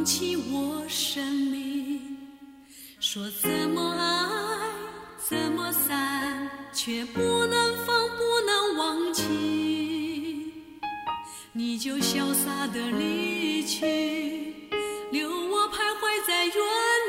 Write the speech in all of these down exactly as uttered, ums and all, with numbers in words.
弃我生命，说怎么爱怎么散，却不能放不能忘记。你就潇洒地离去，留我徘徊在原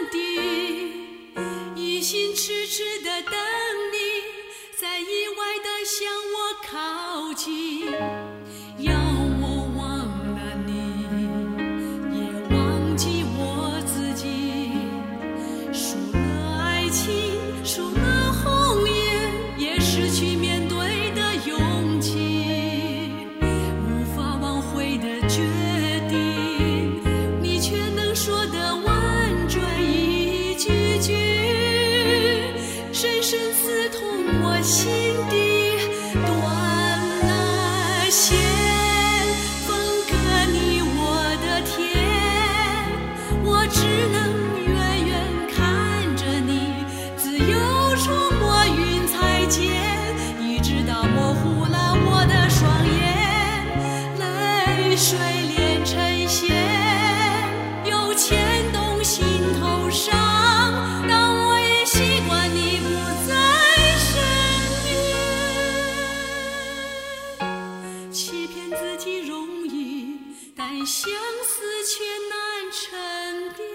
地，一心痴痴地等你，在意外地向我靠近。要我忘了你，也忘记我自己，输了爱情，输了红颜，也失去面对的勇气，无法挽回的决定，你却能说得婉转一句句，深深刺痛我心底，断了线，分割你我的天，我只能远远看着你自由出没云彩间，一直到模糊了我的双眼，泪水连成线，又牵动心头伤，但我也习惯你不在身边，欺骗自己容易，但相思却难沉淀。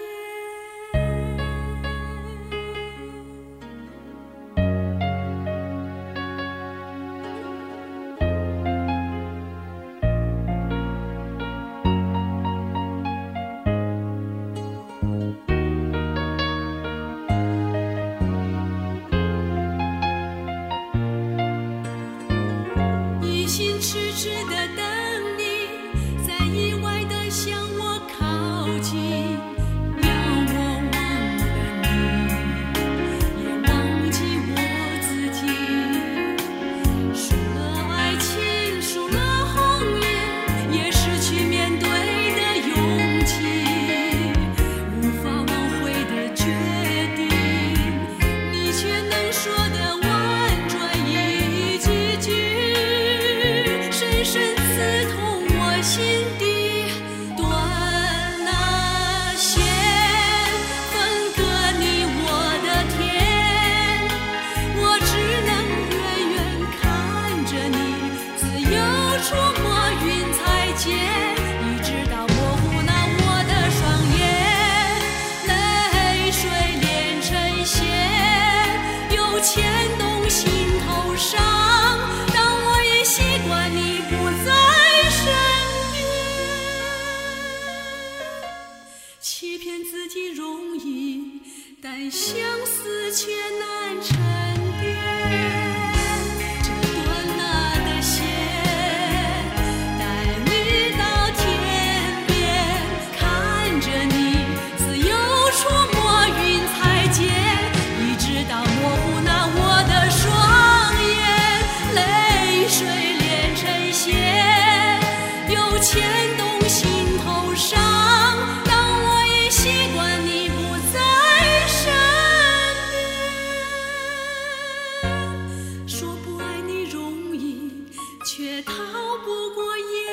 一心痴痴地等你，在意外地向我靠近。要我忘了你，也忘记我自己，输了爱情，输了红颜，也失去面对的勇气，无法挽回的决定，你却能说得婉转一句句，深深刺痛我心底，断了线，分割你我的天，我只能远远看着你自由出没云彩间，一直到模糊了我的双眼，泪水连成线，又牵动心头伤，但我也习惯你不在身边，欺骗自己容易，但相思却难沉淀。这断了的线，带你到天边，看着你自由出没云彩间，一直到模糊了我的双眼，泪水连成线，又牵动心头伤，但我也习惯你不在身边，说不爱你容易，却逃不过眼